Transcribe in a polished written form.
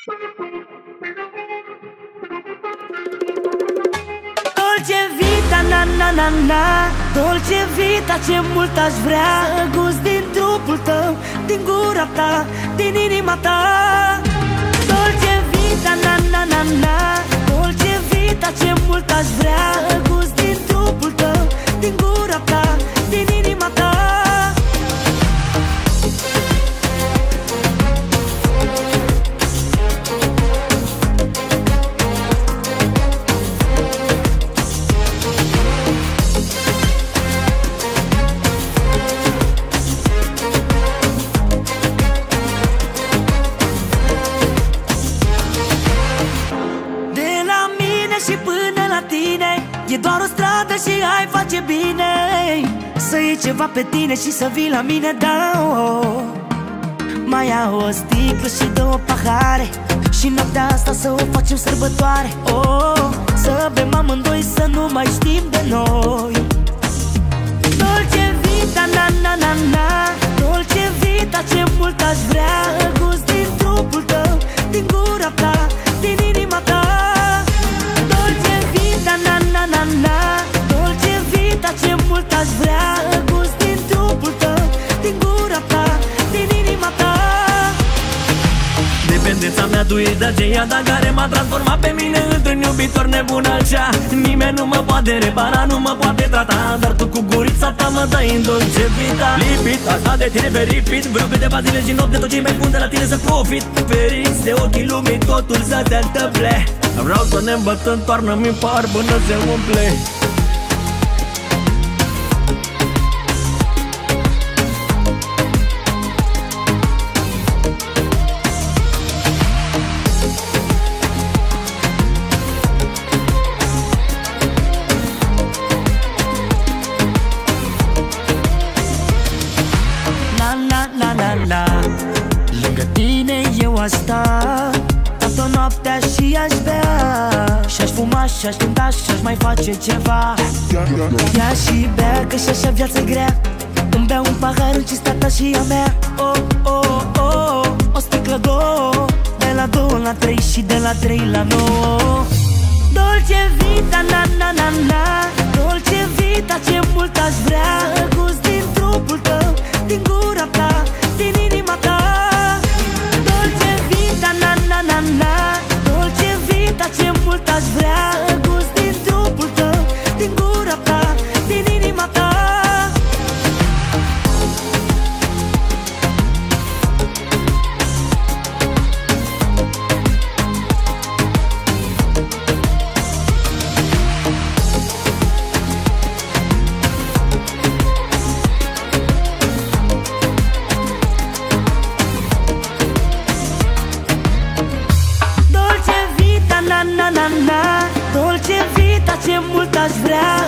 Dolce vita, na na na na, dolce vita, ce mult aș vrea să gust din trupul tău, din gura ta, din inima ta. Dolce vita, na na na na, dolce vita, ce mult aș vrea să gust din trupul tău, din gura ta, din inima ta. Și până la tine e doar o stradă și ai face bine să iei ceva pe tine și să vii la mine, da, oh. Mai iau o sticlă și două pahare și noaptea asta să o facem sărbătoare, oh. Să bem amândoi, să nu mai știm de noi. Dolce vita, na na na na, dolce vita, ce mult aș vrea gust din trupul tău, din gura ta, din inima ta. Na na na na, dolce vita, ce mult aș vrea gust din trupul tău, din gura ta, din inima ta. Dependența mea tu ești de aceea, dar care m-a transformat pe mine într-un iubitor nebun așa. Nimeni nu mă poate repara, nu mă poate trata, dar tu cu gurița ta mă dai în dolce vita. Lipit, asta de tine pe repeat, vreau câteva zile și nopte, tot ce mai bun de la tine să profit. Feriți de ochii lumii, totul să te întâmple. Vreau să ne îmbătăm, toarnă-mi în par până se umple. La la la la la, lângă tine eu aș sta toată noaptea și aș bea, și-aș fuma, și-aș cânta, și-aș mai face ceva. Ia și bea, că și așa viața-i grea. Îmi beau un pahar în cinsta ta și a mea. Oh, oh, oh, o sticlă, două, de la 2 la 3 și de la 3 la 9. Dolce vita, na na na na, dolce vita, ce mult aș vrea gust din trupul tău, din gura ta, din inima ta. Dolce vita, na na na na, dolce vita, ce mult aș vrea gust din trupul tău, din gura ta, din inima ta. Na na na na, dolce vita, ce mult aș vrea